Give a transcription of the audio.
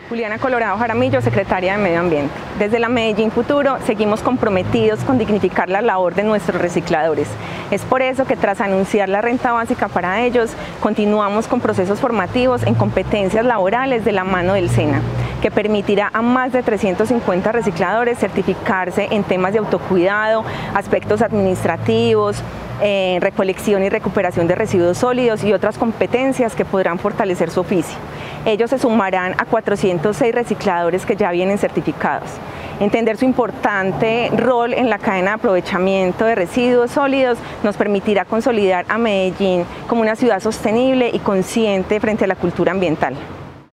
Juliana Colorado Jaramillo, secretaria de Medio Ambiente. Desde la Medellín Futuro seguimos comprometidos con dignificar la labor de nuestros recicladores. Es por eso que tras anunciar la renta básica para ellos, continuamos con procesos formativos en competencias laborales de la mano del SENA, que permitirá a más de 350 recicladores certificarse en temas de autocuidado, aspectos administrativos, recolección y recuperación de residuos sólidos y otras competencias que podrán fortalecer su oficio. Ellos se sumarán a 406 recicladores que ya vienen certificados. Entender su importante rol en la cadena de aprovechamiento de residuos sólidos nos permitirá consolidar a Medellín como una ciudad sostenible y consciente frente a la cultura ambiental.